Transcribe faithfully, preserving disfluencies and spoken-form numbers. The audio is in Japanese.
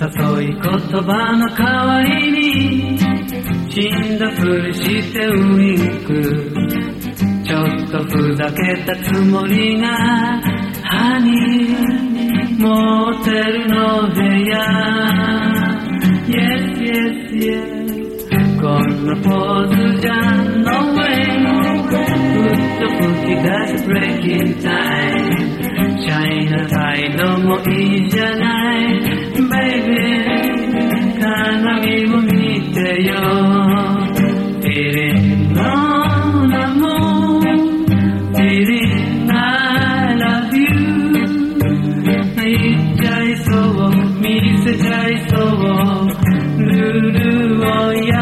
誘い言葉の代わりに死んだふりしてウインク、ちょっとふざけたつもりがハニーモテルの部屋 Yes, yes, yes こんなポーズじゃ No way ふっと吹き出す Breaking time シャイな態度もいいじゃない Baby 鏡を見てよ Feeling no l'amour Feeling I love you 言っちゃいそう見せちゃいそうルールをや